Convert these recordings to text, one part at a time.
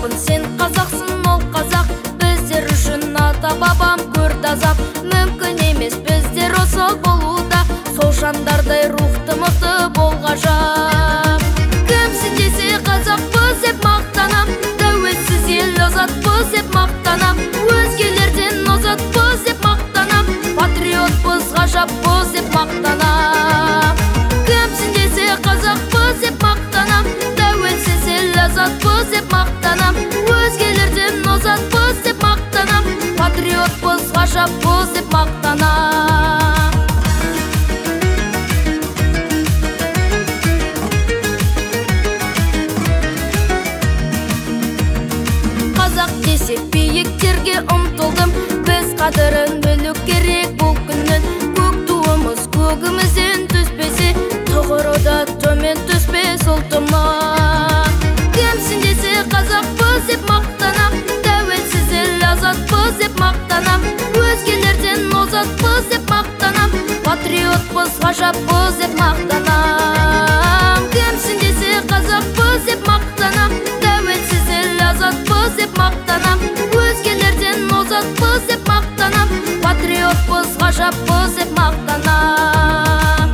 қазақпын, сен қазақсың, ол қазақ. Біздер үшін ата-бабам көрді азап. Мүмкін емес біздер осал болуда, сол жандардай рухты мықты бол ғажап. Кімсің десе қазақпыз деп мақтанам, тәуелсіз ел азатпыз деп мақтанам. Өзгелерден озатпыз деп мақтанам, патриотпыз, ғажаппыз деп мақтанам. Кімсің десе қазақпыз деп мақтанам, тәуелсіз ел азатпыз деп мақтанам. Өзгелерден озатпыз деп мақтанам, патриотпыз, ғажаппыз деп мақтанам. Қазақ десек биіктерге ұмтылдым, біз қадірін білу керек бұл күннің. Көк туымыз көгімізден түспесе, тұғыры да төмен түспес ұлтымыз. Кімсің десе қазақпыз деп мақтанам, тәуелсіз ел азатпыз деп мақтанам. Өзгелерден озатпыз деп мақтанам, патриотпыз, ғажаппыз деп мақтанам. Кімсің десе қазақпыз деп мақтанам, тәуелсіз ел азатпыз деп мақтанам. Өзгелерден озатпыз деп мақтанам, патриотпыз, ғажаппыз деп мақтанам.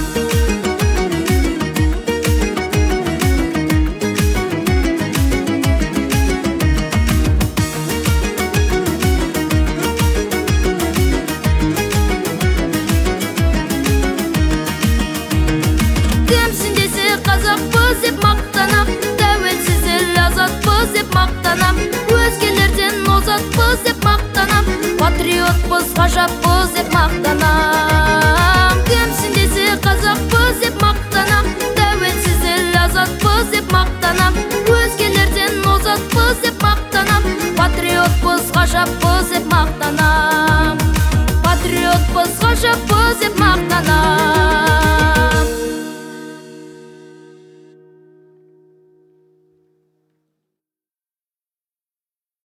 Кімсің десе қазақпыз деп мақтанам, тәуелсіз ел азатпыз деп мақтанам. Өзгелерден озатпыз деп мақтанам, патриотпыз, ғажаппыз деп мақтанам. Кімсің десе қазақпыз деп мақтанам, тәуелсіз ел азатпыз деп мақтанам. Өзгелерден озатпыз деп мақтанам, патриотпыз, ғажаппыз деп мақтанам. Патриотпыз, ғажаппыз деп мақтанам.